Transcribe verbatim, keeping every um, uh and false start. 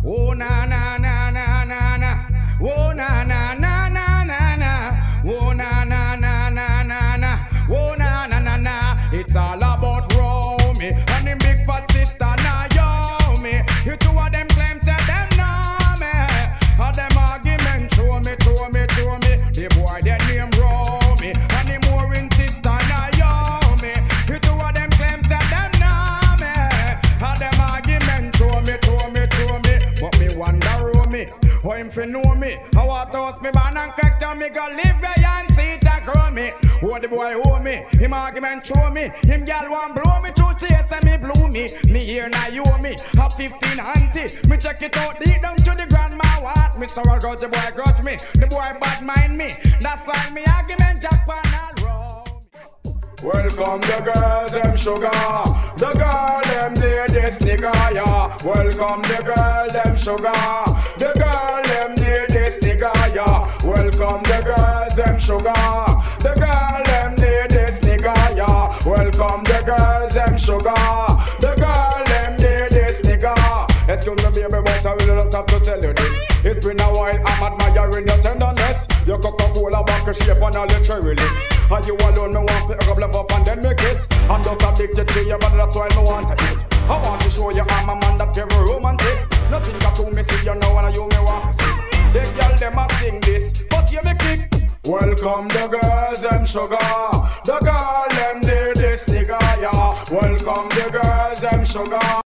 Oh na na na na na na. Oh na na na na na na. Oh na na na na na na. Oh na na na na. It's all about Romy and them big fat sister Naomi. You two of them claims that them know me. All them argument show me, show me, show me. The boy that name Romy and the more in sister Naomi. You two of them claims that them know me. All them argument show me, show me, show me. But me wonder Romy, how him fi know me? I want to host me man and crack down me go live there and see it and grow me. Oh the boy owe me, him argument show me. Him gal want blow me through chase and me blew me. Me here now you owe me, have fifteen auntie. Me check it out deep down to the grandma what. Me sorrow grudge the boy grudge me, the boy bad mind me. That's why me argument jackpot and roll. Welcome the girls, them sugar. The girl, them ladies, nigga, yeah. Welcome the girl, them sugar. The girl, them ladies, nigga, yeah. Welcome the girls, them sugar. The girl, them ladies, nigga, yeah. Welcome the girls, them sugar. The girl, them ladies, nigga. Excuse me, baby, but I really just have to tell you this. It's been a while, I'm admiring your tenderness. Your Coca-Cola back shape and all your cherry lips. And you alone, me want to rub up and then me kiss. I'm just addicted to you, but that's why me want to eat. I want to show you I'm a man that very romantic. Nothing got to me see you now and you me want to see. The girl them a sing this, but you me kick. Welcome the girls, them sugar. The girl them did this nigga, yeah. Welcome the girls, them sugar.